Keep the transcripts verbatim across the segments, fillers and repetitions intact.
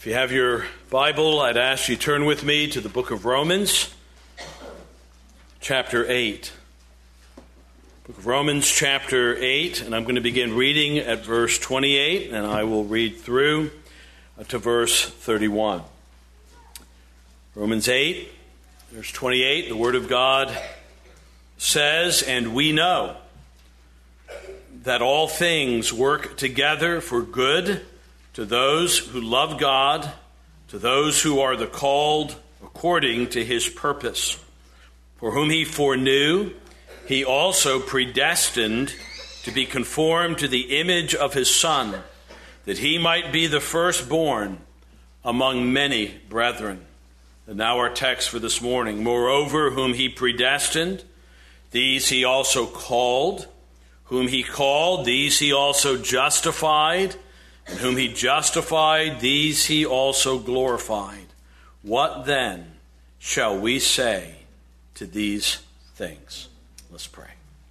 If you have your Bible, I'd ask you to turn with me to the book of Romans, chapter eight. Book of Romans, chapter eight, and I'm going to begin reading at verse twenty-eight, and I will read through to verse thirty-one. Romans eight, verse twenty-eight, the Word of God says, "And we know that all things work together for good to those who love God, to those who are the called according to his purpose. For whom he foreknew, he also predestined to be conformed to the image of his Son, that he might be the firstborn among many brethren." And now our text for this morning. "Moreover, whom he predestined, these he also called. Whom he called, these he also justified. And whom he justified, these he also glorified. What then shall we say to these things?" Let's pray.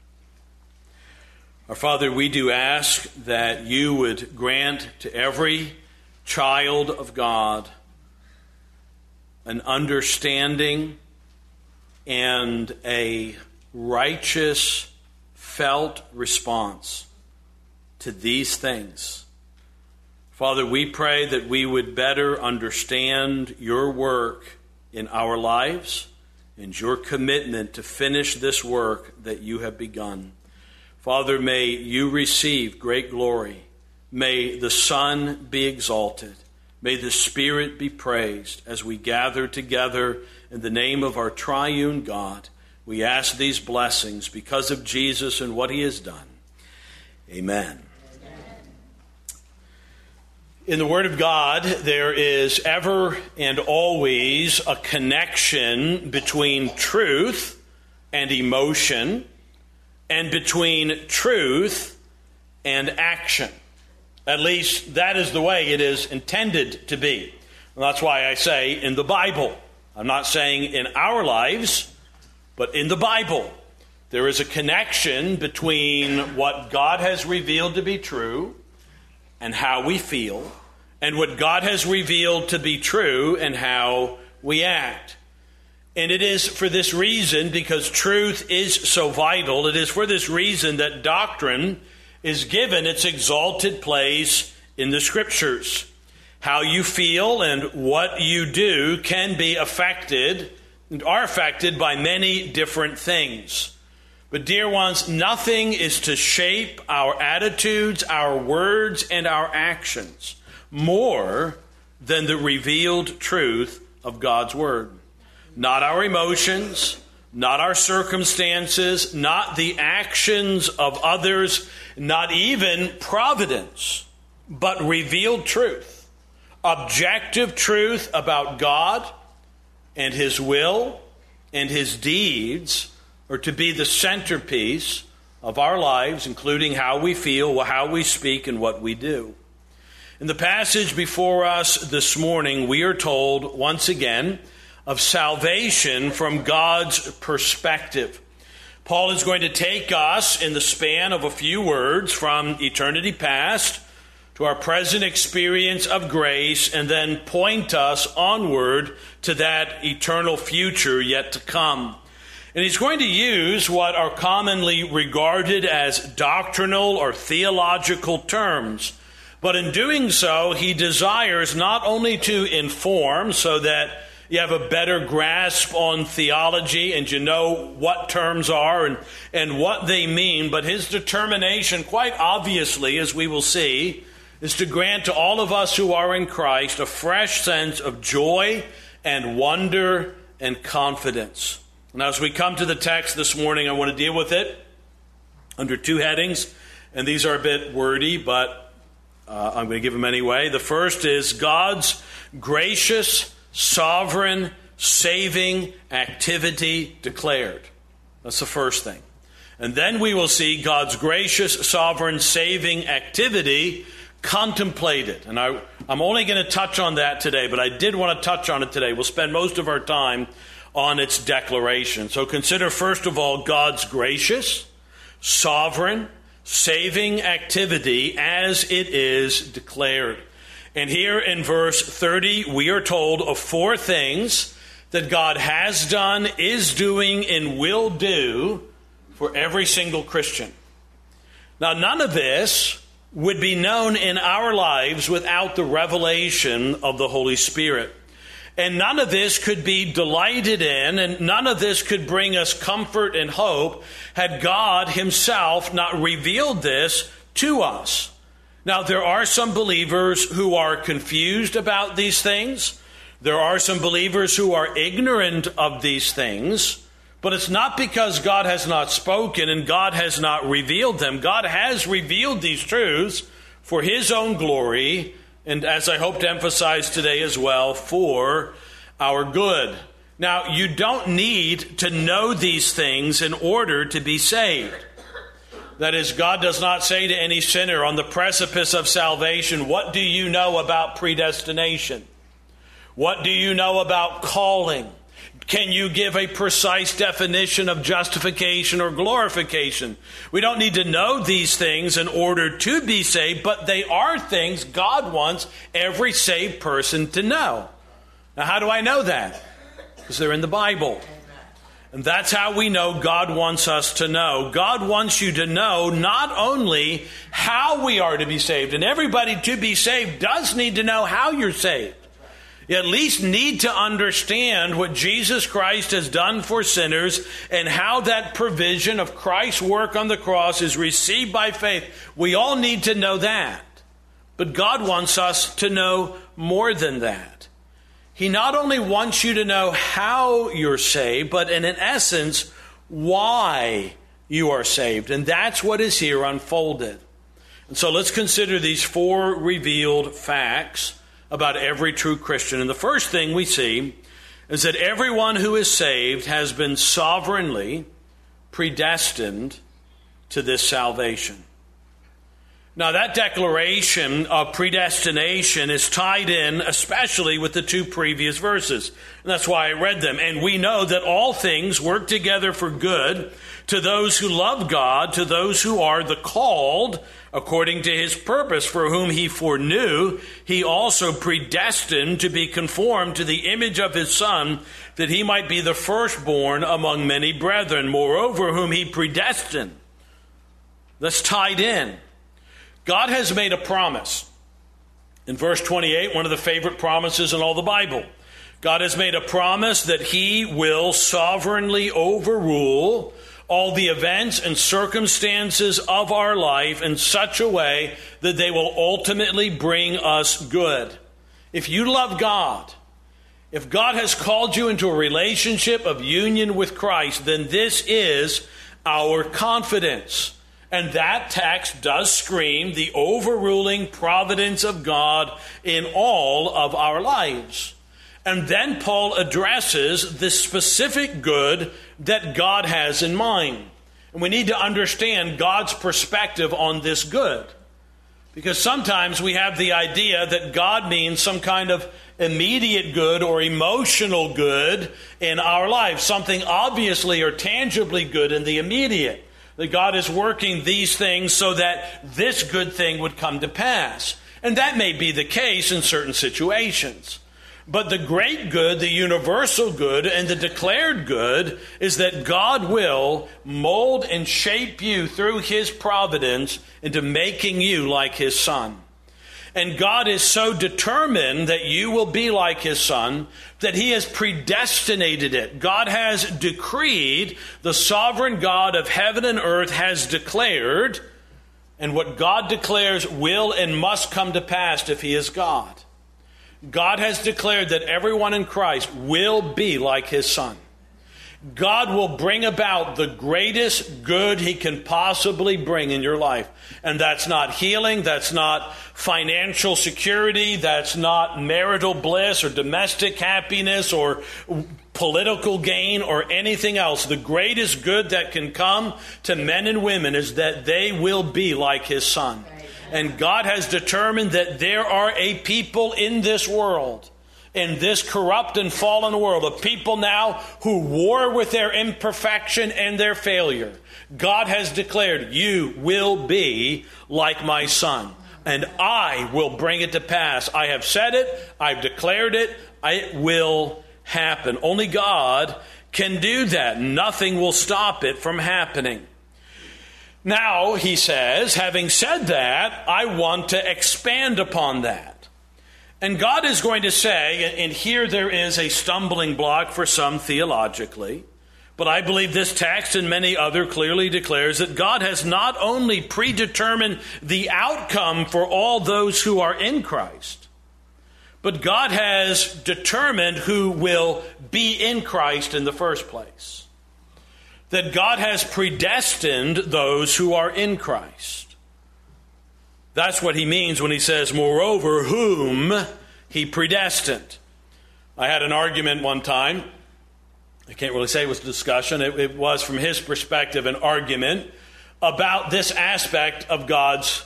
Our Father, we do ask that you would grant to every child of God an understanding and a righteous, felt response to these things. Father, we pray that we would better understand your work in our lives and your commitment to finish this work that you have begun. Father, may you receive great glory. May the Son be exalted. May the Spirit be praised as we gather together in the name of our triune God. We ask these blessings because of Jesus and what he has done. Amen. In the Word of God, there is ever and always a connection between truth and emotion, and between truth and action. At least that is the way it is intended to be. And that's why I say in the Bible. I'm not saying in our lives, but in the Bible. There is a connection between what God has revealed to be true and how we feel, and what God has revealed to be true and how we act. And it is for this reason, because truth is so vital, it is for this reason that doctrine is given its exalted place in the Scriptures. How you feel and what you do can be affected and are affected by many different things. But dear ones, nothing is to shape our attitudes, our words, and our actions more than the revealed truth of God's Word. Not our emotions, not our circumstances, not the actions of others, not even providence, but revealed truth. Objective truth about God and his will and his deeds are to be the centerpiece of our lives, including how we feel, how we speak, and what we do. In the passage before us this morning, we are told once again of salvation from God's perspective. Paul is going to take us in the span of a few words from eternity past to our present experience of grace, and then point us onward to that eternal future yet to come. And he's going to use what are commonly regarded as doctrinal or theological terms. But in doing so, he desires not only to inform so that you have a better grasp on theology and you know what terms are and, and what they mean, but his determination, quite obviously, as we will see, is to grant to all of us who are in Christ a fresh sense of joy and wonder and confidence. Now, as we come to the text this morning, I want to deal with it under two headings, and these are a bit wordy, but uh, I'm going to give them anyway. The first is God's gracious, sovereign, saving activity declared. That's the first thing. And then we will see God's gracious, sovereign, saving activity contemplated. And I, I'm only going to touch on that today, but I did want to touch on it today. We'll spend most of our time on its declaration. So consider, first of all, God's gracious, sovereign, saving activity as it is declared. And here in verse thirty, we are told of four things that God has done, is doing, and will do for every single Christian. Now, none of this would be known in our lives without the revelation of the Holy Spirit. And none of this could be delighted in, and none of this could bring us comfort and hope had God himself not revealed this to us. Now, there are some believers who are confused about these things. There are some believers who are ignorant of these things, but it's not because God has not spoken and God has not revealed them. God has revealed these truths for his own glory, and as I hope to emphasize today as well, for our good. Now, you don't need to know these things in order to be saved. That is, God does not say to any sinner on the precipice of salvation, "What do you know about predestination? What do you know about calling? Can you give a precise definition of justification or glorification?" We don't need to know these things in order to be saved, but they are things God wants every saved person to know. Now, how do I know that? Because they're in the Bible. And that's how we know God wants us to know. God wants you to know not only how we are to be saved, and everybody to be saved does need to know how you're saved. You at least need to understand what Jesus Christ has done for sinners and how that provision of Christ's work on the cross is received by faith. We all need to know that. But God wants us to know more than that. He not only wants you to know how you're saved, but in essence, why you are saved. And that's what is here unfolded. And so let's consider these four revealed facts about every true Christian. And the first thing we see is that everyone who is saved has been sovereignly predestined to this salvation. Now, that declaration of predestination is tied in especially with the two previous verses. And that's why I read them. And we know that all things work together for good to those who love God, to those who are the called according to his purpose, for whom he foreknew, he also predestined to be conformed to the image of his Son, that he might be the firstborn among many brethren. Moreover, whom he predestined. That's tied in. God has made a promise. In verse twenty-eight, one of the favorite promises in all the Bible, God has made a promise that he will sovereignly overrule all the events and circumstances of our life in such a way that they will ultimately bring us good. If you love God, if God has called you into a relationship of union with Christ, then this is our confidence. And that text does scream the overruling providence of God in all of our lives. And then Paul addresses the specific good that God has in mind. And we need to understand God's perspective on this good. Because sometimes we have the idea that God means some kind of immediate good or emotional good in our life, something obviously or tangibly good in the immediate. That God is working these things so that this good thing would come to pass. And that may be the case in certain situations. But the great good, the universal good, and the declared good is that God will mold and shape you through his providence into making you like his Son. And God is so determined that you will be like his Son that he has predestinated it. God has decreed, the sovereign God of heaven and earth has declared, and what God declares will and must come to pass if he is God. God has declared that everyone in Christ will be like his Son. God will bring about the greatest good he can possibly bring in your life. And that's not healing, that's not financial security, that's not marital bliss or domestic happiness or political gain or anything else. The greatest good that can come to men and women is that they will be like his Son. And God has determined that there are a people in this world, in this corrupt and fallen world, a people now who war with their imperfection and their failure. God has declared, you will be like my Son. and I will bring it to pass. I have said it, I've declared it, it will happen. Only God can do that. Nothing will stop it from happening. Now, he says, having said that, I want to expand upon that. And God is going to say, and here there is a stumbling block for some theologically, but I believe this text and many other clearly declares that God has not only predetermined the outcome for all those who are in Christ, but God has determined who will be in Christ in the first place. That God has predestined those who are in Christ. That's what he means when he says, moreover, whom he predestined. I had an argument one time. I can't really say it was a discussion. It, it was, from his perspective, an argument about this aspect of God's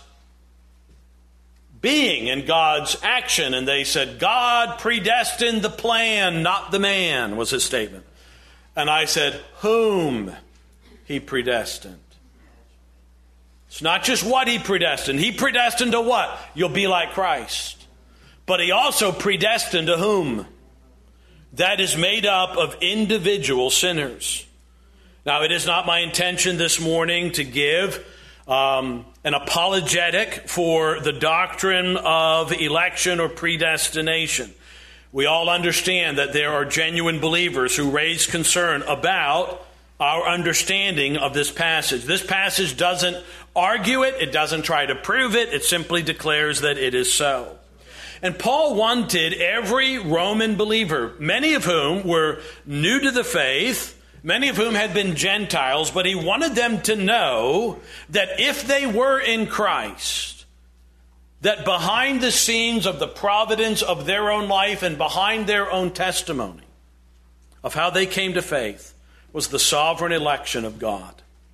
being and God's action. And they said, God predestined the plan, not the man, was his statement. And I said, whom he predestined. It's not just what he predestined. He predestined to what? You'll be like Christ. But he also predestined to whom? That is made up of individual sinners. Now, it is not my intention this morning to give um, an apologetic for the doctrine of election or predestination. We all understand that there are genuine believers who raise concern about our understanding of this passage. This passage doesn't argue it. It doesn't try to prove it. It simply declares that it is so. And Paul wanted every Roman believer, many of whom were new to the faith, many of whom had been Gentiles, but he wanted them to know that if they were in Christ, that behind the scenes of the providence of their own life and behind their own testimony of how they came to faith was the sovereign election of God.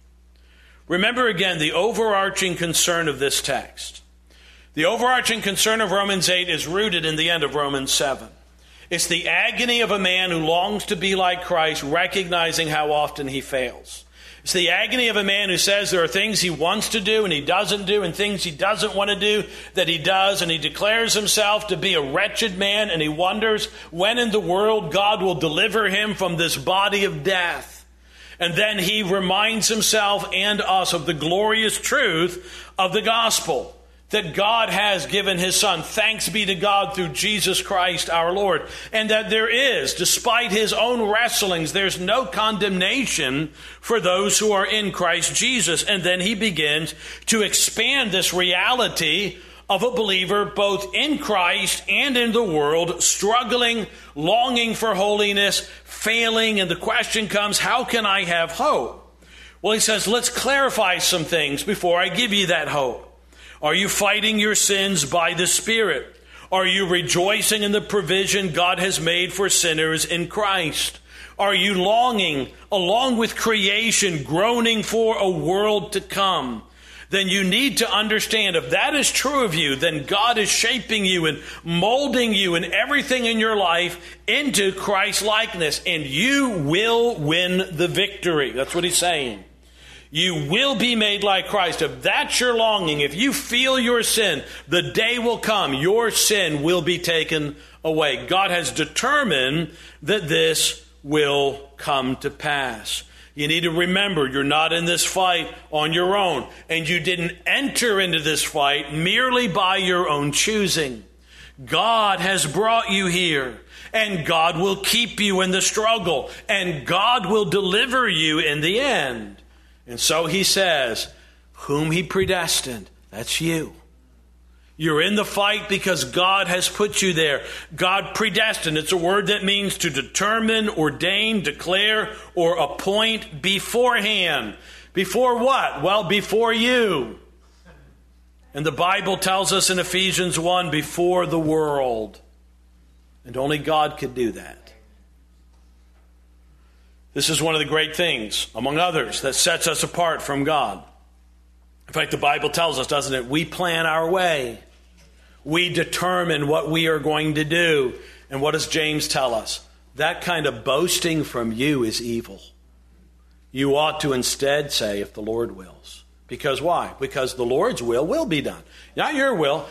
Remember again the overarching concern of this text. The overarching concern of Romans eight is rooted in the end of Romans seven. It's the agony of a man who longs to be like Christ, recognizing how often he fails. It's the agony of a man who says there are things he wants to do and he doesn't do, and things he doesn't want to do that he does, and he declares himself to be a wretched man, and he wonders when in the world God will deliver him from this body of death. And then he reminds himself and us of the glorious truth of the gospel, that God has given his Son, thanks be to God, through Jesus Christ our Lord. And that there is, despite his own wrestlings, there's no condemnation for those who are in Christ Jesus. And then he begins to expand this reality of a believer both in Christ and in the world, struggling, longing for holiness, failing. And the question comes, how can I have hope? Well, he says, let's clarify some things before I give you that hope. Are you fighting your sins by the Spirit? Are you rejoicing in the provision God has made for sinners in Christ? Are you longing, along with creation, groaning for a world to come? Then you need to understand, if that is true of you, then God is shaping you and molding you and everything in your life into Christ's likeness, and you will win the victory. That's what he's saying. You will be made like Christ. If that's your longing, if you feel your sin, the day will come, your sin will be taken away. God has determined that this will come to pass. You need to remember, you're not in this fight on your own, and you didn't enter into this fight merely by your own choosing. God has brought you here, and God will keep you in the struggle, and God will deliver you in the end. And so he says, whom he predestined, that's you. You're in the fight because God has put you there. God predestined. It's a word that means to determine, ordain, declare, or appoint beforehand. Before what? Well, before you. And the Bible tells us in Ephesians one, before the world. And only God could do that. This is one of the great things, among others, that sets us apart from God. In fact, the Bible tells us, doesn't it? We plan our way. We determine what we are going to do. And what does James tell us? That kind of boasting from you is evil. You ought to instead say, if the Lord wills. Because why? Because the Lord's will will be done. Not your will,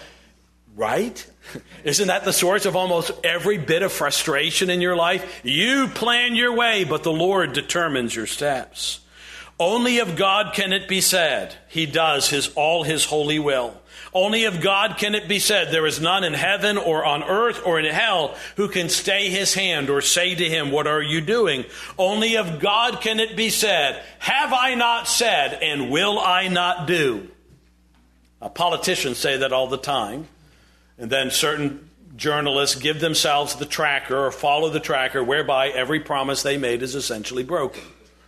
right? Isn't that the source of almost every bit of frustration in your life? You plan your way, but the Lord determines your steps. Only of God can it be said, He does his all his holy will. Only of God can it be said, there is none in heaven or on earth or in hell who can stay his hand or say to him, what are you doing? Only of God can it be said, have I not said, and will I not do? Now, politicians say that all the time. And then certain journalists give themselves the tracker or follow the tracker whereby every promise they made is essentially broken.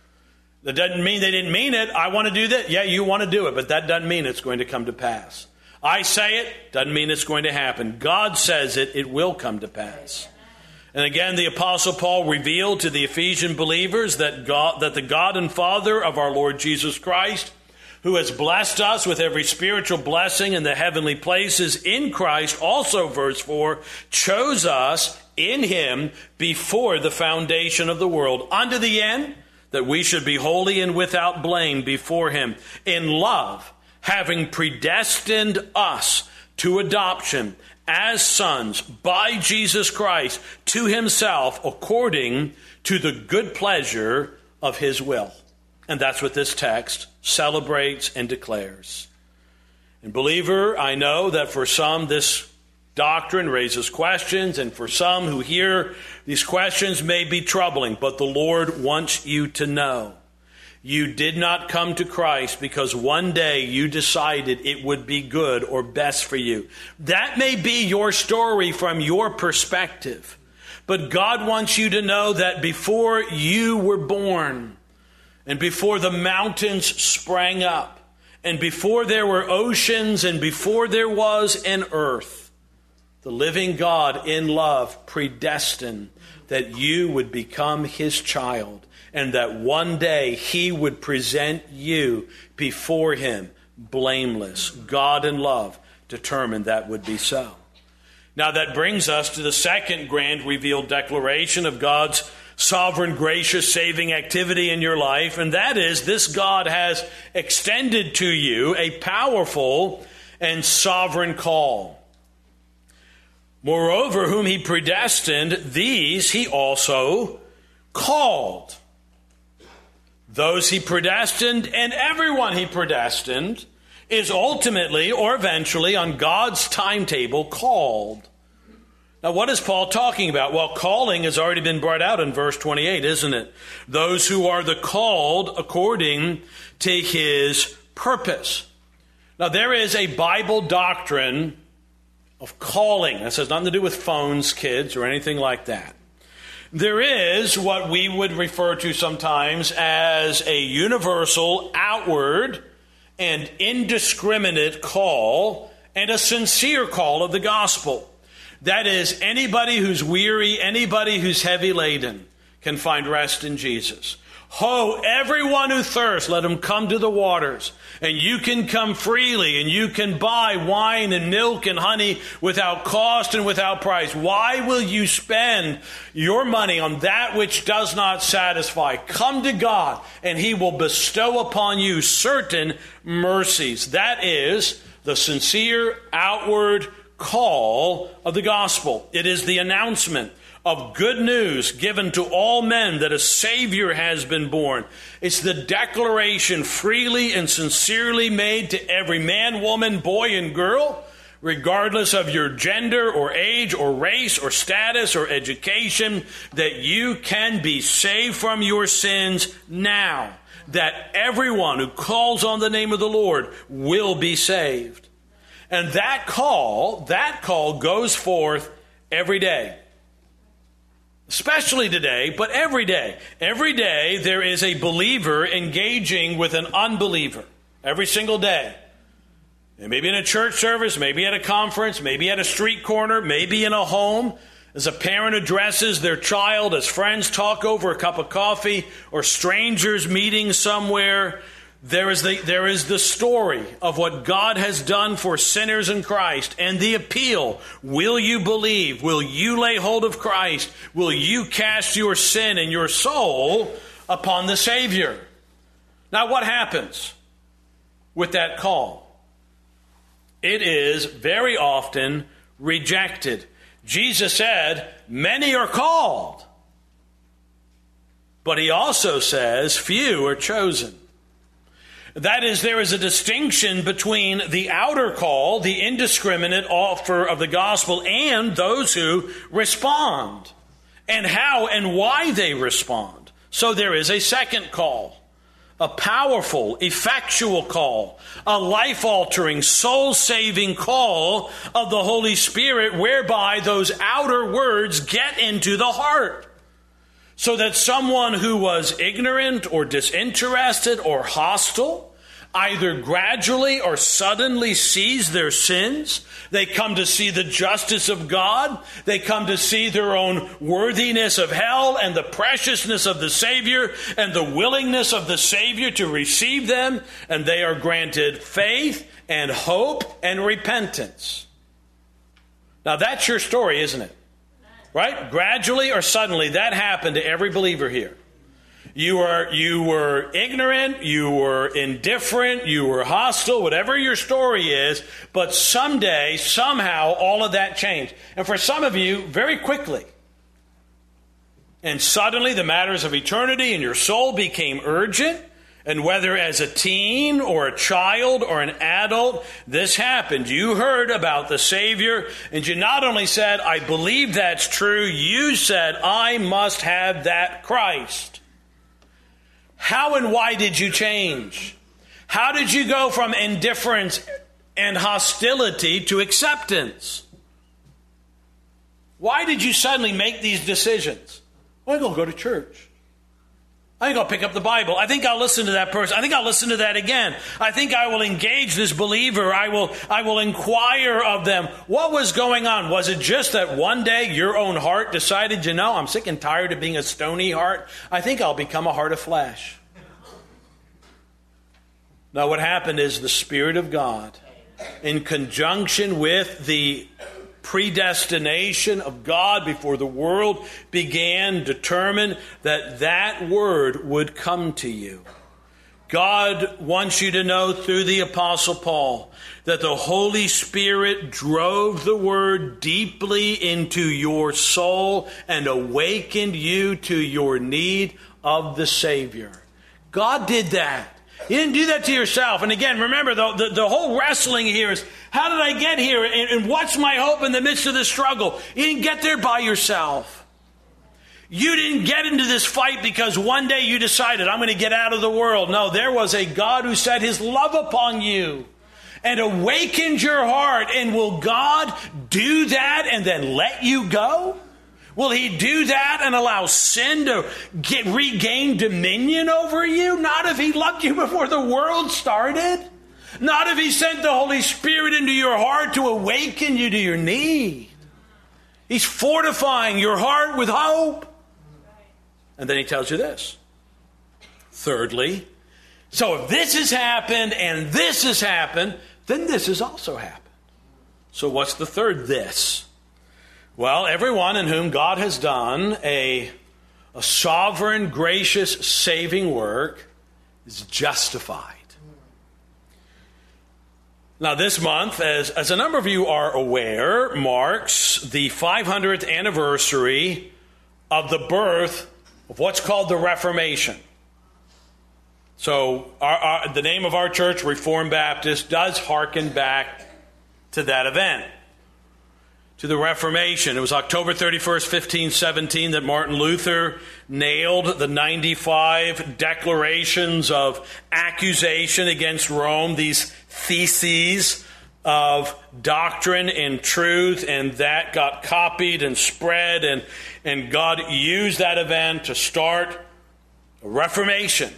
That doesn't mean they didn't mean it. I want to do that. Yeah, you want to do it, but that doesn't mean it's going to come to pass. I say it, doesn't mean it's going to happen. God says it, it will come to pass. And again, the Apostle Paul revealed to the Ephesian believers that God, that the God and Father of our Lord Jesus Christ, who has blessed us with every spiritual blessing in the heavenly places in Christ, also, verse four, chose us in Him before the foundation of the world, unto the end that we should be holy and without blame before Him, in love, having predestined us to adoption as sons by Jesus Christ to Himself, according to the good pleasure of His will. And that's what this text celebrates and declares. And believer, I know that for some this doctrine raises questions, and for some who hear these questions may be troubling, but the Lord wants you to know you did not come to Christ because one day you decided it would be good or best for you. That may be your story from your perspective, but God wants you to know that before you were born, and before the mountains sprang up, and before there were oceans, and before there was an earth, the living God in love predestined that you would become His child, and that one day He would present you before Him blameless. God in love determined that would be so. Now that brings us to the second grand revealed declaration of God's sovereign, gracious, saving activity in your life, and that is this God has extended to you a powerful and sovereign call. Moreover, whom He predestined, these He also called. Those He predestined, and everyone He predestined, is ultimately or eventually on God's timetable called. Now, what is Paul talking about? Well, calling has already been brought out in verse twenty-eight, isn't it? Those who are the called according to His purpose. Now, there is a Bible doctrine of calling. This has nothing to do with phones, kids, or anything like that. There is what we would refer to sometimes as a universal, outward, and indiscriminate call, and a sincere call of the gospel. That is, anybody who's weary, anybody who's heavy laden can find rest in Jesus. Ho, everyone who thirsts, let him come to the waters. And you can come freely, and you can buy wine and milk and honey without cost and without price. Why will you spend your money on that which does not satisfy? Come to God, and He will bestow upon you certain mercies. That is the sincere, outward call of the gospel. It is the announcement of good news given to all men that a Savior has been born. It's the declaration freely and sincerely made to every man, woman, boy, and girl, regardless of your gender or age or race or status or education, that you can be saved from your sins now. That everyone who calls on the name of the Lord will be saved. And that call, that call goes forth every day. Especially today, but every day. Every day there is a believer engaging with an unbeliever. Every single day. And maybe in a church service, maybe at a conference, maybe at a street corner, maybe in a home. As a parent addresses their child, as friends talk over a cup of coffee, or strangers meeting somewhere, there is the, there is the story of what God has done for sinners in Christ, and the appeal. Will you believe? Will you lay hold of Christ? Will you cast your sin and your soul upon the Savior? Now, what happens? with that call. It is very often rejected. Jesus said, many are called, but he also says, few are chosen. That is, there is a distinction between the outer call, the indiscriminate offer of the gospel, and those who respond, and how and why they respond. So there is a second call, a powerful, effectual call, a life-altering, soul-saving call of the Holy Spirit, whereby those outer words get into the heart. So that someone who was ignorant or disinterested or hostile either gradually or suddenly sees their sins. They come to see the justice of God. They come to see their own worthiness of hell and the preciousness of the Savior and the willingness of the Savior to receive them. And they are granted faith and hope and repentance. Now that's your story, isn't it? Right? Gradually or suddenly, that happened to every believer here. You were, you were ignorant, you were indifferent, you were hostile, whatever your story is, but someday, somehow, all of that changed. And for some of you, very quickly. And suddenly, the matters of eternity in your soul became urgent. And whether as a teen or a child or an adult, this happened. You heard about the Savior, and you not only said, I believe that's true, you said, I must have that Christ. How and why did you change? How did you go from indifference and hostility to acceptance? Why did you suddenly make these decisions? Well, I'm going to go to church. I think I'll pick up the Bible. I think I'll listen to that person. I think I'll listen to that again. I think I will engage this believer. I will, I will inquire of them. What was going on? Was it just that one day your own heart decided, you know, I'm sick and tired of being a stony heart. I think I'll become a heart of flesh. Now what happened is the Spirit of God, in conjunction with the predestination of God before the world began, determined that that word would come to you. God wants you to know through the Apostle Paul that the Holy Spirit drove the word deeply into your soul and awakened you to your need of the Savior. God did that. You didn't do that to yourself. And again, remember, the, the, the whole wrestling here is, how did I get here? And, and what's my hope in the midst of this struggle? You didn't get there by yourself. You didn't get into this fight because one day you decided, I'm going to get out of the world. No, there was a God who set his love upon you and awakened your heart. And will God do that and then let you go? Will he do that and allow sin to get regain dominion over you? Not if he loved you before the world started. Not if he sent the Holy Spirit into your heart to awaken you to your need. He's fortifying your heart with hope. And then he tells you this. Thirdly, so if this has happened and this has happened, then this has also happened. So what's the third this? Well, everyone in whom God has done a, a sovereign, gracious, saving work is justified. Now, this month, as, as a number of you are aware, marks the five hundredth anniversary of the birth of what's called the Reformation. So, our, our, the name of our church, Reformed Baptist, does hearken back to that event. To the Reformation. It was October thirty-first, fifteen seventeen, that Martin Luther nailed the ninety-five declarations of accusation against Rome, these theses of doctrine and truth, and that got copied and spread, and, and God used that event to start a Reformation.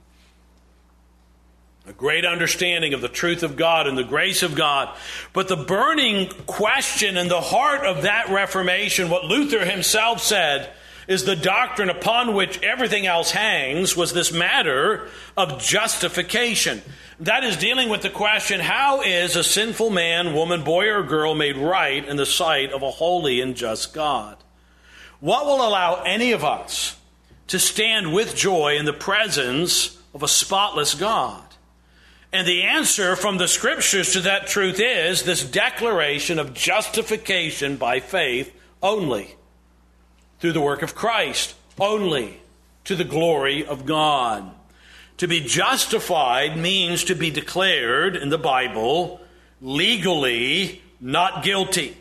A great understanding of the truth of God and the grace of God. But the burning question in the heart of that Reformation, what Luther himself said, is the doctrine upon which everything else hangs, was this matter of justification. That is dealing with the question, how is a sinful man, woman, boy, or girl made right in the sight of a holy and just God? What will allow any of us to stand with joy in the presence of a spotless God? And the answer from the Scriptures to that truth is this declaration of justification by faith only, through the work of Christ, only to the glory of God. To be justified means to be declared in the Bible legally not guilty.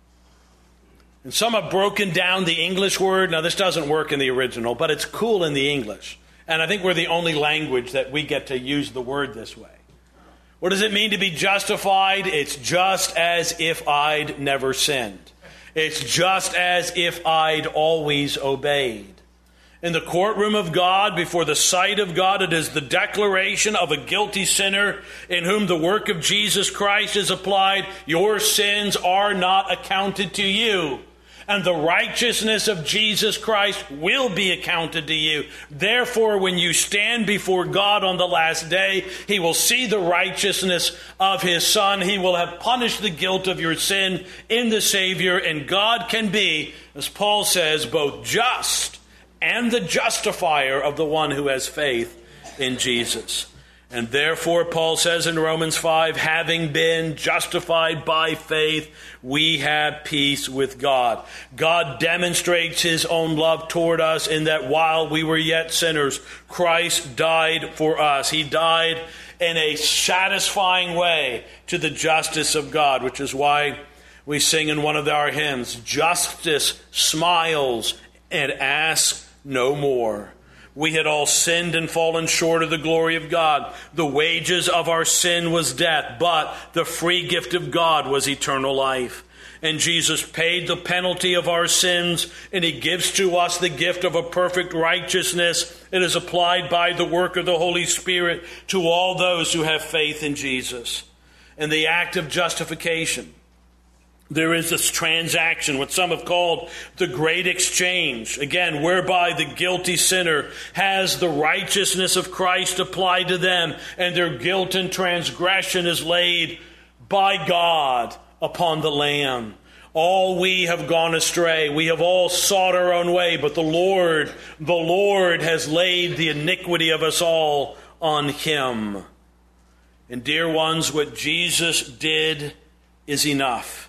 And some have broken down the English word. Now, this doesn't work in the original, but it's cool in the English. And I think we're the only language that we get to use the word this way. What does it mean to be justified? It's just as if I'd never sinned. It's just as if I'd always obeyed. In the courtroom of God, before the sight of God, it is the declaration of a guilty sinner in whom the work of Jesus Christ is applied. Your sins are not accounted to you. And the righteousness of Jesus Christ will be accounted to you. Therefore, when you stand before God on the last day, He will see the righteousness of His Son. He will have punished the guilt of your sin in the Savior. And God can be, as Paul says, both just and the justifier of the one who has faith in Jesus. And therefore, Paul says in Romans five, having been justified by faith, we have peace with God. God demonstrates His own love toward us in that while we were yet sinners, Christ died for us. He died in a satisfying way to the justice of God, which is why we sing in one of our hymns, justice smiles and asks no more. We had all sinned and fallen short of the glory of God. The wages of our sin was death, but the free gift of God was eternal life. And Jesus paid the penalty of our sins, and He gives to us the gift of a perfect righteousness. It is applied by the work of the Holy Spirit to all those who have faith in Jesus. And the act of justification, there is this transaction, what some have called the great exchange, again, whereby the guilty sinner has the righteousness of Christ applied to them, and their guilt and transgression is laid by God upon the Lamb. All we have gone astray. We have all sought our own way, but the Lord, the Lord has laid the iniquity of us all on Him. And dear ones, what Jesus did is enough.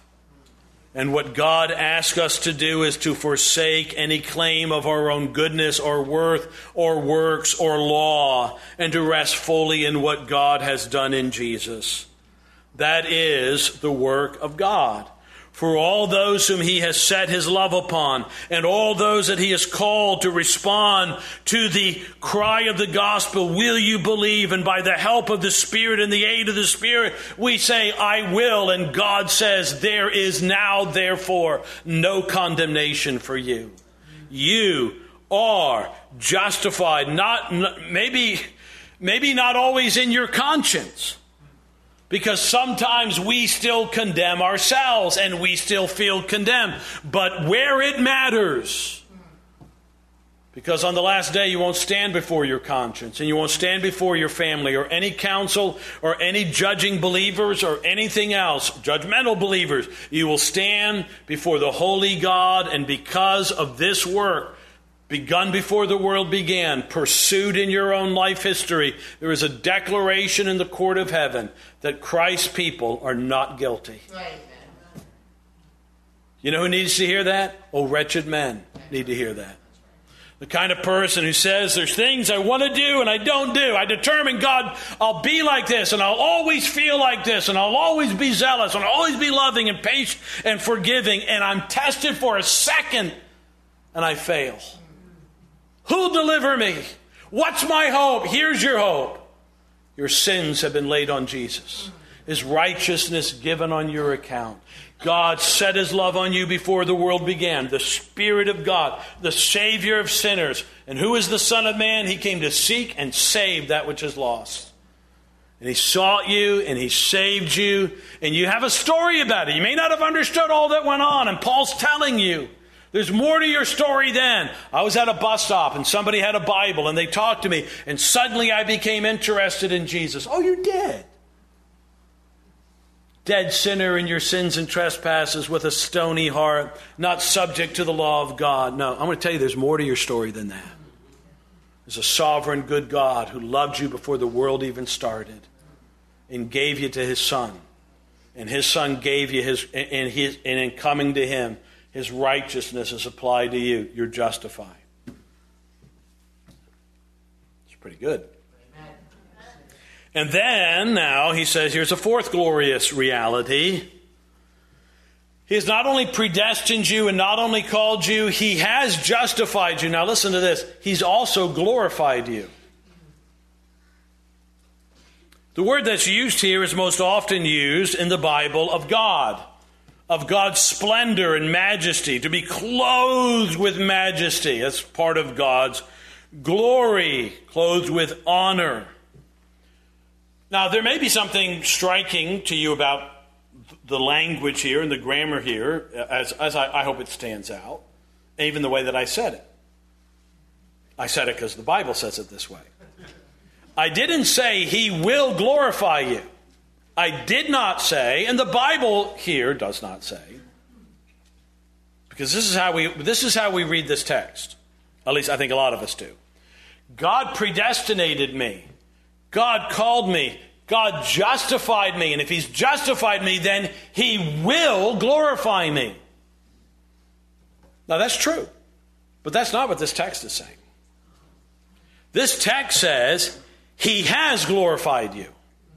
And what God asks us to do is to forsake any claim of our own goodness or worth or works or law, and to rest fully in what God has done in Jesus. That is the work of God. For all those whom He has set His love upon, and all those that He has called to respond to the cry of the gospel, will you believe? And by the help of the Spirit and the aid of the Spirit, we say, I will. And God says, there is now, therefore, no condemnation for you. You are justified, not maybe, maybe not always in your conscience. Because sometimes we still condemn ourselves and we still feel condemned. But where it matters, because on the last day you won't stand before your conscience, and you won't stand before your family or any council or any judging believers or anything else, judgmental believers. You will stand before the holy God, and because of this work, begun before the world began, pursued in your own life history, there is a declaration in the court of heaven that Christ's people are not guilty. Right. You know who needs to hear that? Oh, wretched men need to hear that. The kind of person who says, there's things I want to do and I don't do. I determine, God, I'll be like this, and I'll always feel like this, and I'll always be zealous, and I'll always be loving and patient and forgiving, and I'm tested for a second and I fail. Who'll deliver me? What's my hope? Here's your hope. Your sins have been laid on Jesus. His righteousness given on your account. God set His love on you before the world began. The Spirit of God, the Savior of sinners. And who is the Son of Man? He came to seek and save that which is lost. And He sought you and He saved you. And you have a story about it. You may not have understood all that went on. And Paul's telling you, there's more to your story than, I was at a bus stop and somebody had a Bible and they talked to me and suddenly I became interested in Jesus. Oh, you did. Dead sinner in your sins and trespasses with a stony heart, not subject to the law of God. No, I'm going to tell you there's more to your story than that. There's a sovereign good God who loved you before the world even started. and gave you to his Son. And his Son gave you his, and, his, and in coming to him, his righteousness is applied to you. You're justified. It's pretty good. And then, now, he says, here's a fourth glorious reality. He has not only predestined you and not only called you, he has justified you. Now listen to this. He's also glorified you. The word that's used here is most often used in the Bible of God, of God's splendor and majesty, to be clothed with majesty. That's part of God's glory, clothed with honor. Now, there may be something striking to you about the language here and the grammar here, as, as I, I hope it stands out, even the way that I said it. I said it because the Bible says it this way. I didn't say he will glorify you. I did not say, and the Bible here does not say, because this is how we this is how we read this text. At least I think a lot of us do. God predestinated me. God called me. God justified me. And if he's justified me, then he will glorify me. Now that's true. But that's not what this text is saying. This text says he has glorified you.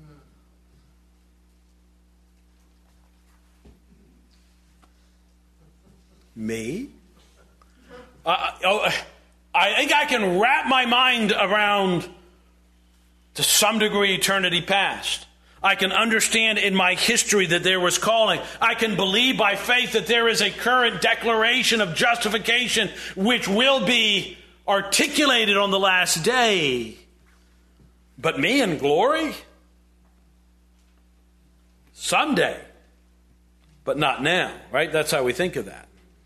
Me? Uh, oh, I think I can wrap my mind around, to some degree, eternity past. I can understand in my history that there was calling. I can believe by faith that there is a current declaration of justification which will be articulated on the last day. But me in glory? Someday. But not now, right? That's how we think of that.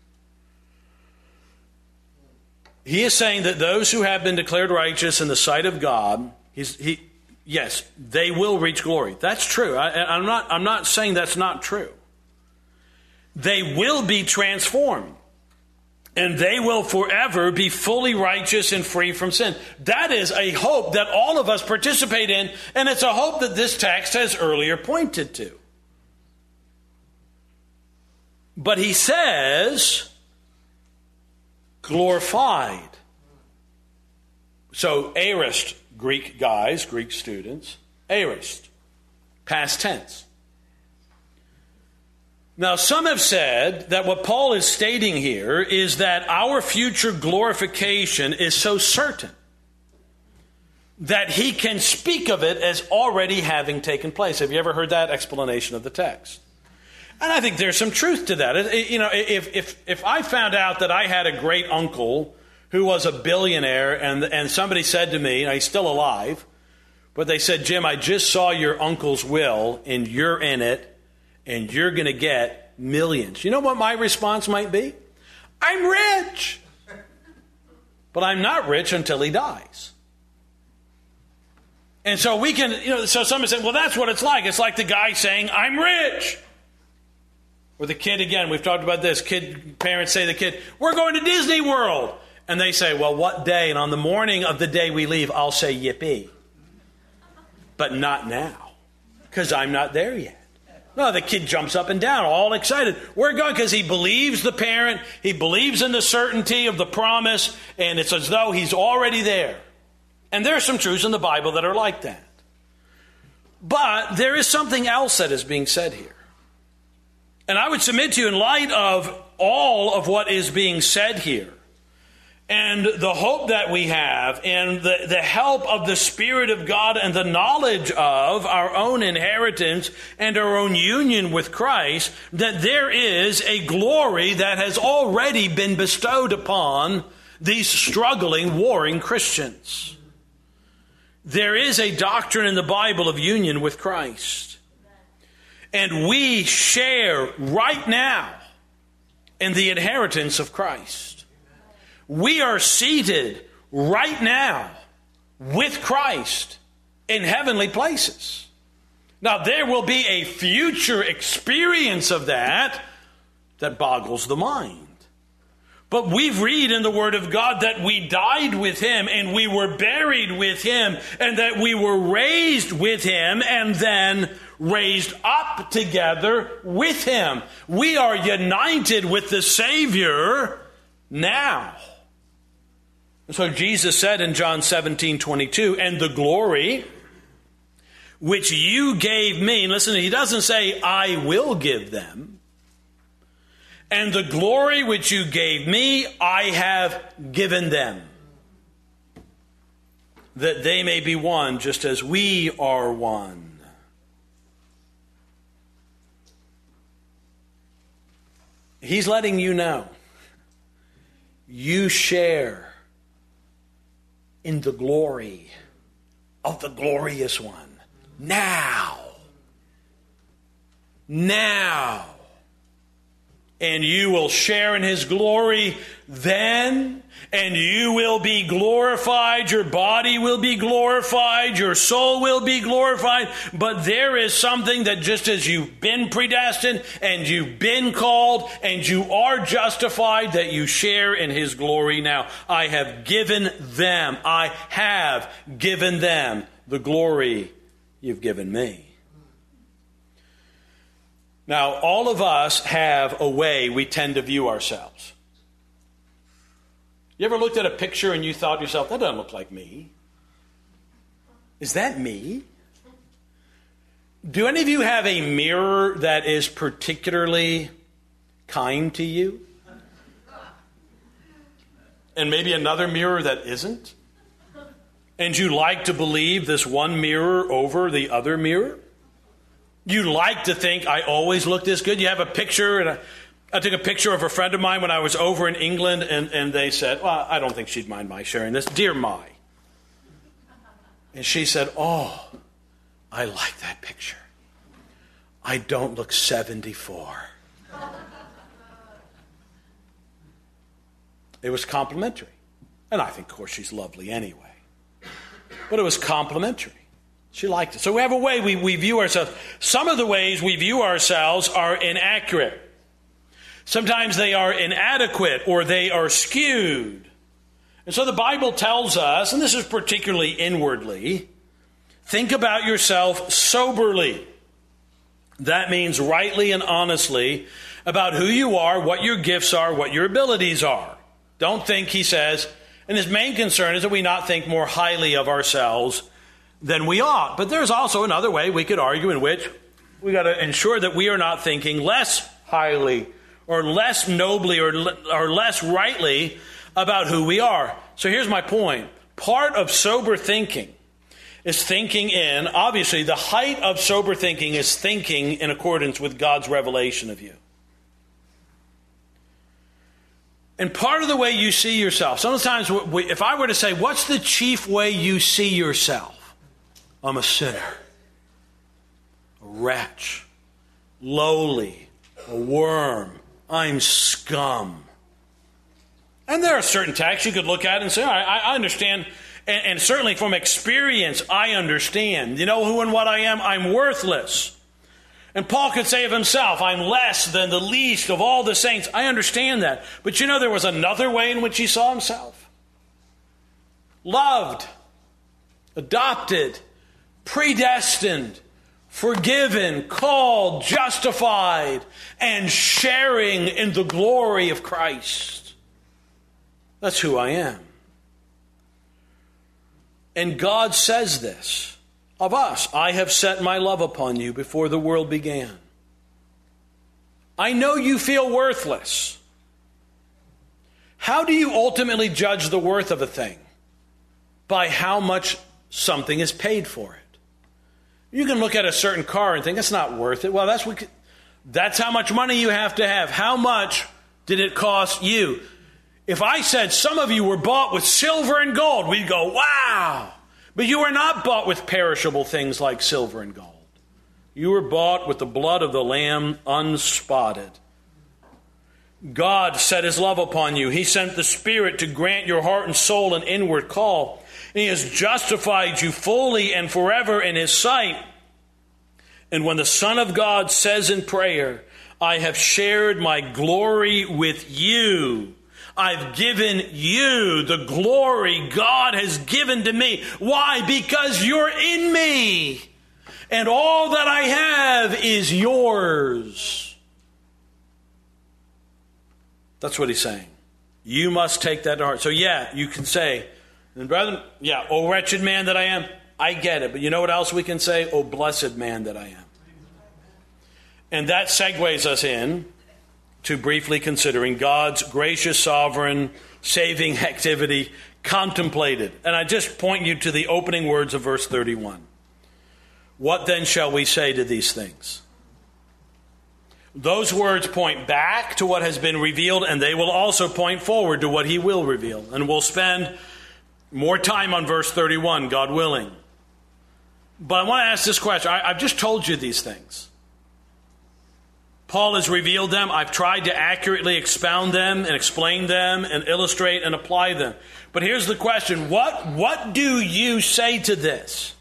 He is saying that those who have been declared righteous in the sight of God, he's, he, yes, they will reach glory. That's true. I, I'm not, I'm not saying that's not true. They will be transformed. And they will forever be fully righteous and free from sin. That is a hope that all of us participate in, and it's a hope that this text has earlier pointed to. But he says, glorified. So, aorist, Greek guys, Greek students, aorist, past tense. Now, some have said that what Paul is stating here is that our future glorification is so certain that he can speak of it as already having taken place. Have you ever heard that explanation of the text? And I think there's some truth to that. It, you know, if if if I found out that I had a great uncle who was a billionaire, and and somebody said to me, and he's still alive, but they said, Jim, I just saw your uncle's will, and you're in it, and you're going to get millions. You know what my response might be? I'm rich. But I'm not rich until he dies. And so we can, you know, so somebody said, well, that's what it's like. It's like the guy saying, I'm rich. Or the kid, again, we've talked about this. Kid, parents say to the kid, we're going to Disney World. And they say, well, what day? And on the morning of the day we leave, I'll say yippee. But not now, because I'm not there yet. No, the kid jumps up and down, all excited. We're going because he believes the parent. He believes in the certainty of the promise, and it's as though he's already there. And there are some truths in the Bible that are like that. But there is something else that is being said here. And I would submit to you, in light of all of what is being said here, and the hope that we have, and the, the help of the Spirit of God, and the knowledge of our own inheritance and our own union with Christ, that there is a glory that has already been bestowed upon these struggling, warring Christians. There is a doctrine in the Bible of union with Christ. And we share right now in the inheritance of Christ. We are seated right now with Christ in heavenly places. Now, there will be a future experience of that that boggles the mind. But we read in the Word of God that we died with him and we were buried with him and that we were raised with him and then raised up together with him. We are united with the Savior now. And so Jesus said in John seventeen twenty-two, and the glory which you gave me, listen, he doesn't say, I will give them. And the glory which you gave me, I have given them, that they may be one, just as we are one. He's letting you know, you share in the glory of the glorious one. Now. Now. And you will share in his glory then, and you will be glorified. Your body will be glorified. Your soul will be glorified. But there is something that just as you've been predestined and you've been called and you are justified, that you share in his glory now. I have given them, I have given them the glory you've given me. Now, all of us have a way we tend to view ourselves. You ever looked at a picture and you thought to yourself, that doesn't look like me? Is that me? Do any of you have a mirror that is particularly kind to you? And maybe another mirror that isn't? And you like to believe this one mirror over the other mirror? You like to think, I always look this good. You have a picture, and I, I took a picture of a friend of mine when I was over in England, and, and they said, well, I don't think she'd mind my sharing this. Dear Mai. And she said, oh, I like that picture. I don't look seventy-four. It was complimentary. And I think, of course, she's lovely anyway. But it was complimentary. She liked it. So we have a way we, we view ourselves. Some of the ways we view ourselves are inaccurate. Sometimes they are inadequate or they are skewed. And so the Bible tells us, and this is particularly inwardly, think about yourself soberly. That means rightly and honestly about who you are, what your gifts are, what your abilities are. Don't think, he says, and his main concern is that we not think more highly of ourselves than we ought. But there's also another way we could argue in which we got to ensure that we are not thinking less highly or less nobly or, or less rightly about who we are. So here's my point. Part of sober thinking is thinking in, obviously the height of sober thinking is thinking in accordance with God's revelation of you. And part of the way you see yourself, sometimes we, if I were to say, what's the chief way you see yourself? I'm a sinner, a wretch, lowly, a worm. I'm scum. And there are certain texts you could look at and say, all right, I understand. And, and certainly from experience, I understand. You know who and what I am? I'm worthless. And Paul could say of himself, I'm less than the least of all the saints. I understand that. But you know there was another way in which he saw himself. Loved, adopted, predestined, forgiven, called, justified, and sharing in the glory of Christ. That's who I am. And God says this of us. I have set my love upon you before the world began. I know you feel worthless. How do you ultimately judge the worth of a thing? By how much something is paid for it. You can look at a certain car and think, that's not worth it. Well, that's what, that's how much money you have to have. How much did it cost you? If I said some of you were bought with silver and gold, we'd go, wow. But you were not bought with perishable things like silver and gold. You were bought with the blood of the Lamb unspotted. God set his love upon you. He sent the Spirit to grant your heart and soul an inward call. And he has justified you fully and forever in his sight. And when the Son of God says in prayer, I have shared my glory with you, I've given you the glory God has given to me. Why? Because you're in me. And all that I have is yours. That's what he's saying. You must take that to heart. So yeah, you can say, and brethren, yeah, oh wretched man that I am, I get it. But you know what else we can say? Oh blessed man that I am. And that segues us in to briefly considering God's gracious, sovereign, saving activity contemplated. And I just point you to the opening words of verse thirty-one. What then shall we say to these things? Those words point back to what has been revealed, and they will also point forward to what he will reveal. And we'll spend more time on verse thirty-one, God willing. But I want to ask this question. I, I've just told you these things. Paul has revealed them. I've tried to accurately expound them and explain them and illustrate and apply them. But here's the question. What, what do you say to this?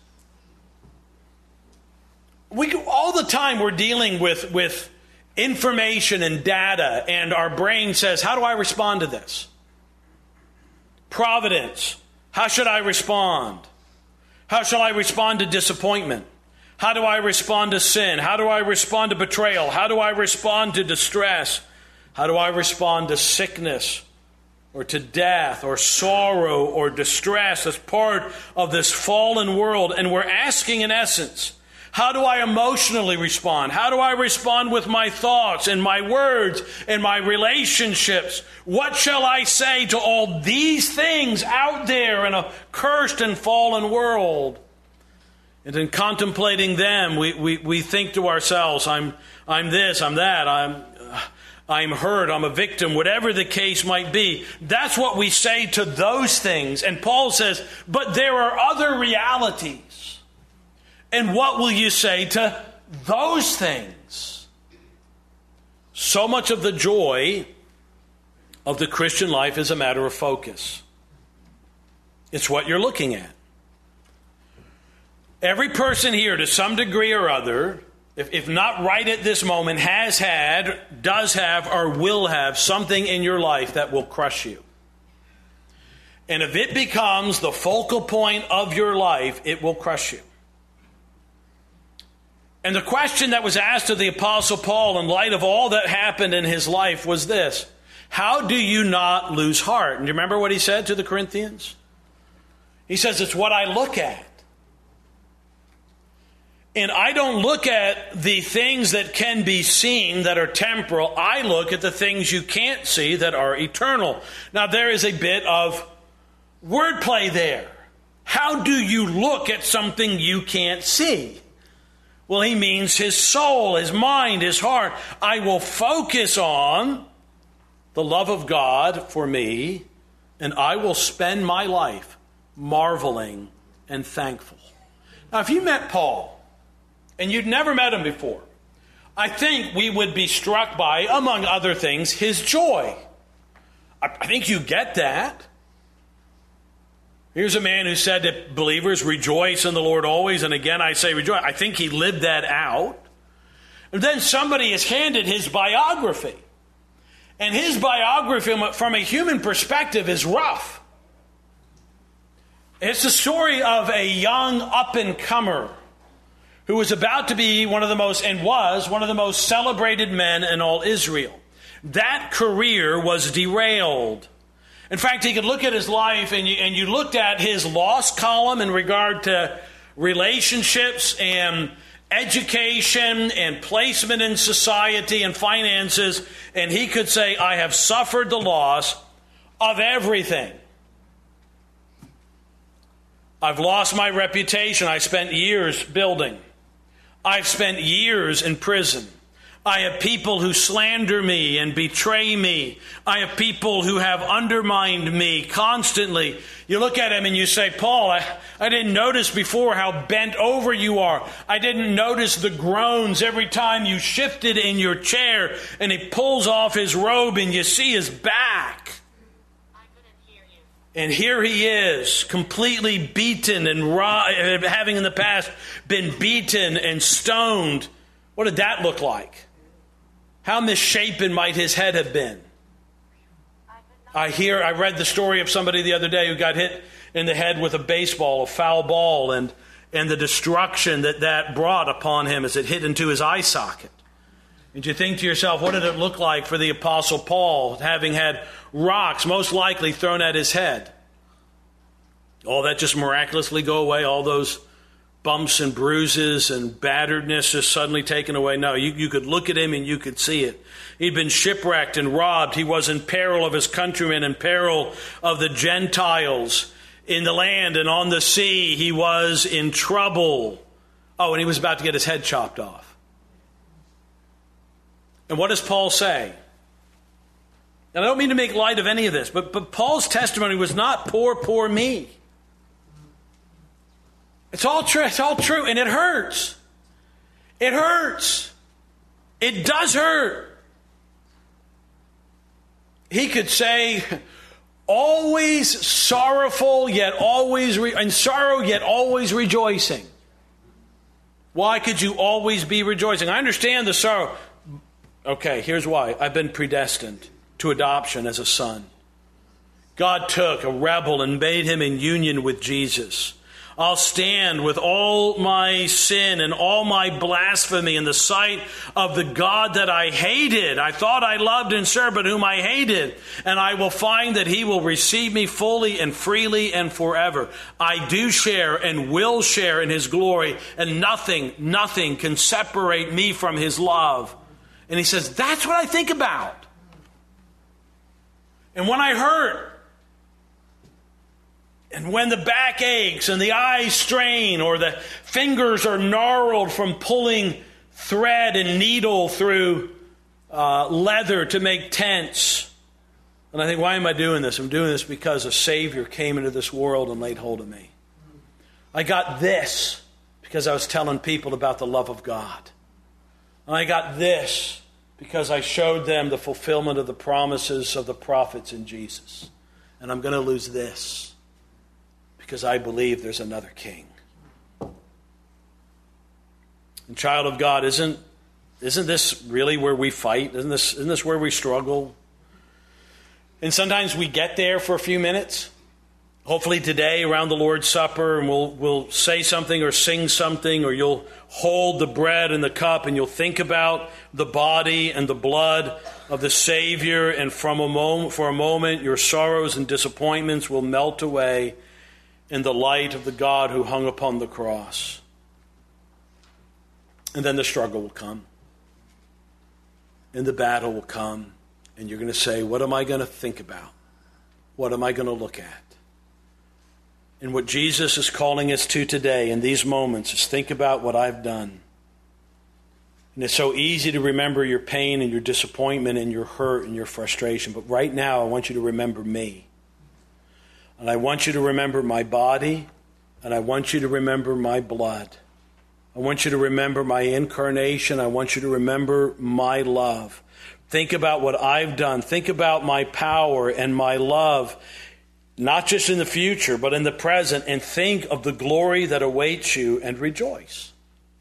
We all the time we're dealing with, with information and data, and our brain says, how do I respond to this? Providence. How should I respond? How shall I respond to disappointment? How do I respond to sin? How do I respond to betrayal? How do I respond to distress? How do I respond to sickness or to death or sorrow or distress as part of this fallen world? And we're asking, in essence, how do I emotionally respond? How do I respond with my thoughts and my words and my relationships? What shall I say to all these things out there in a cursed and fallen world? And in contemplating them, we, we, we think to ourselves, I'm I'm this, I'm that, I'm uh, I'm hurt, I'm a victim, whatever the case might be. That's what we say to those things. And Paul says, but there are other realities. And what will you say to those things? So much of the joy of the Christian life is a matter of focus. It's what you're looking at. Every person here, to some degree or other, if, if not right at this moment, has had, does have, or will have something in your life that will crush you. And if it becomes the focal point of your life, it will crush you. And the question that was asked of the Apostle Paul in light of all that happened in his life was this: how do you not lose heart? And do you remember what he said to the Corinthians? He says, it's what I look at. And I don't look at the things that can be seen that are temporal. I look at the things you can't see that are eternal. Now, there is a bit of wordplay there. How do you look at something you can't see? Well, he means his soul, his mind, his heart. I will focus on the love of God for me, and I will spend my life marveling and thankful. Now, if you met Paul, and you'd never met him before, I think we would be struck by, among other things, his joy. I think you get that. Here's a man who said that believers rejoice in the Lord always, and again I say rejoice. I think he lived that out. And then somebody is handed his biography. And his biography, from a human perspective, is rough. It's the story of a young up-and-comer who was about to be one of the most, and was, one of the most celebrated men in all Israel. That career was derailed. In fact, he could look at his life, and you, and you looked at his loss column in regard to relationships and education and placement in society and finances, and he could say, I have suffered the loss of everything. I've lost my reputation. I spent years building. I've spent years in prison. I have people who slander me and betray me. I have people who have undermined me constantly. You look at him and you say, Paul, I, I didn't notice before how bent over you are. I didn't notice the groans every time you shifted in your chair. And he pulls off his robe and you see his back. I couldn't hear you. And here he is, completely beaten and raw, having in the past been beaten and stoned. What did that look like? How misshapen might his head have been? I could I hear, I read the story of somebody the other day who got hit in the head with a baseball, a foul ball, and, and the destruction that that brought upon him as it hit into his eye socket. And you think to yourself, what did it look like for the Apostle Paul, having had rocks most likely thrown at his head? All that just miraculously go away, all those bumps and bruises and batteredness just suddenly taken away. No, you, you could look at him and you could see it. He'd been shipwrecked and robbed. He was in peril of his countrymen, in peril of the Gentiles. In the land and on the sea, he was in trouble. Oh, and he was about to get his head chopped off. And what does Paul say? And I don't mean to make light of any of this, but, but Paul's testimony was not poor, poor me. It's all true. It's all true, and it hurts. It hurts. It does hurt. He could say, always sorrowful, yet always re- in sorrow, yet always rejoicing. Why could you always be rejoicing? I understand the sorrow. Okay, here's why. I've been predestined to adoption as a son. God took a rebel and made him in union with Jesus. I'll stand with all my sin and all my blasphemy in the sight of the God that I hated. I thought I loved and served, but whom I hated. And I will find that he will receive me fully and freely and forever. I do share and will share in his glory, and nothing, nothing can separate me from his love. And he says, that's what I think about. And when I hurt, and when the back aches and the eyes strain or the fingers are gnarled from pulling thread and needle through uh, leather to make tents. And I think, why am I doing this? I'm doing this because a Savior came into this world and laid hold of me. I got this because I was telling people about the love of God. And I got this because I showed them the fulfillment of the promises of the prophets in Jesus. And I'm going to lose this because I believe there's another king. And child of God, isn't, isn't this really where we fight? Isn't this, isn't this where we struggle? And sometimes we get there for a few minutes. Hopefully today around the Lord's Supper, and we'll, we'll say something or sing something, or you'll hold the bread and the cup and you'll think about the body and the blood of the Savior, and from a moment, for a moment your sorrows and disappointments will melt away in the light of the God who hung upon the cross. And then the struggle will come. And the battle will come. And you're going to say, what am I going to think about? What am I going to look at? And what Jesus is calling us to today in these moments is think about what I've done. And it's so easy to remember your pain and your disappointment and your hurt and your frustration. But right now I want you to remember me. And I want you to remember my body, and I want you to remember my blood. I want you to remember my incarnation. I want you to remember my love. Think about what I've done. Think about my power and my love, not just in the future, but in the present, and think of the glory that awaits you and rejoice.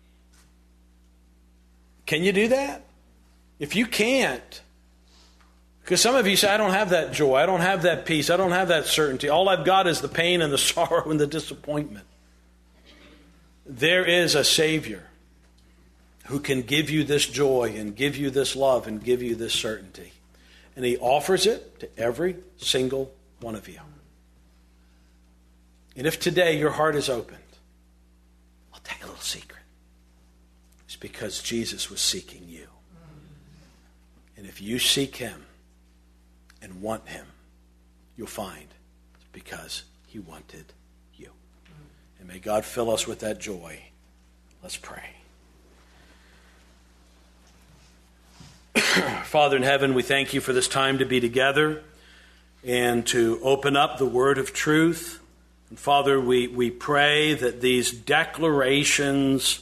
Can you do that? If you can't, because some of you say, I don't have that joy, I don't have that peace, I don't have that certainty. All I've got is the pain and the sorrow and the disappointment. There is a Savior who can give you this joy and give you this love and give you this certainty. And he offers it to every single one of you. And if today your heart is opened, I'll tell you a little secret. It's because Jesus was seeking you. And if you seek him and want him, you'll find it's because he wanted you. And may God fill us with that joy. Let's pray. Father in heaven, we thank you for this time to be together and to open up the word of truth. And Father, we, we pray that these declarations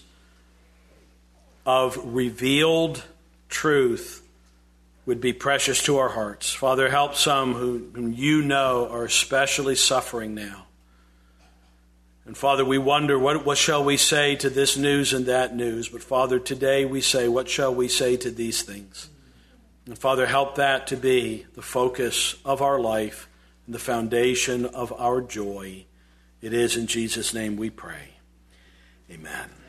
of revealed truth would be precious to our hearts. Father, help some who, whom you know are especially suffering now. And Father, we wonder, what, what shall we say to this news and that news? But Father, today we say, what shall we say to these things? And Father, help that to be the focus of our life and the foundation of our joy. It is in Jesus' name we pray. Amen.